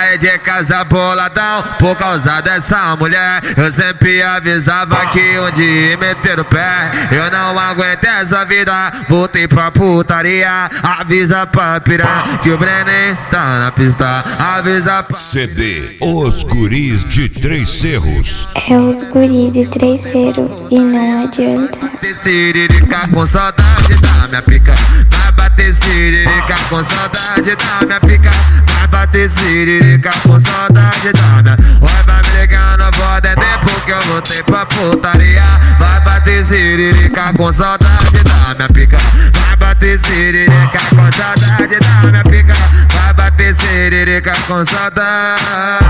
Sai de casa boladão por causa dessa mulher. Eu sempre avisava que um dia ia meter o pé. Eu não aguento essa vida, voltei pra putaria. Avisa pra piranha que o Brenem tá na pista. Avisa pra... CD Os Guris de Três Cerros. É os guri de Três Cerros e não adianta. Siririca com saudade da minha pica. Vai bater siririca com saudade da minha pica. Vai bater siririca com saudade da minha. Vai me ligar, não vou atender porque eu voltei pra putaria. Vai bater siririca com saudade da minha pica. Vai bater siririca com saudade da minha pica. Vai bater siririca com saudade.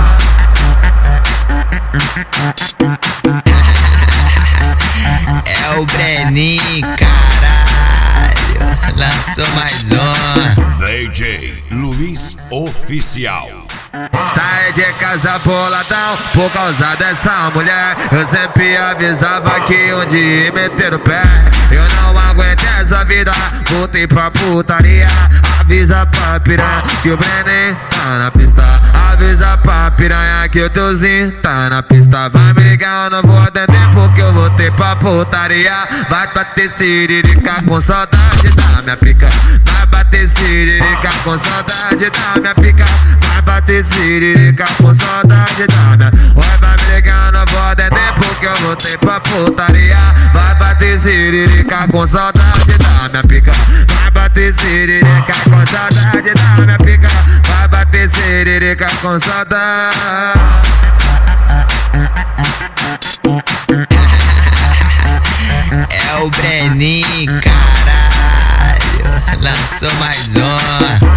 É o Breninho, caralho. Lançou mais um. DJ Luiz Oficial. Sai de casa boladão por causa dessa mulher. Eu sempre avisava que um dia ia meter o pé. Eu não aguento essa vida, voltei pra putaria. Avisa pra piranha que o Brenem tá na pista. Avisa pra piranha que o teuzinho tá na pista. Vai me ligar, eu não vou atender porque eu voltei pra putaria. Vai bater siririca com saudade da minha pica. Vai bater siririca com saudade da minha pica. Vai bater siririca com saudade da minha. Vai me ligar, eu não vou atender porque eu voltei pra putaria. Vai bater siririca com saudade da minha pica. Vai bater siririca com saudade da minha pica. Vai bater siririca com saudade. É o Breninho, caralho. Lançou mais um.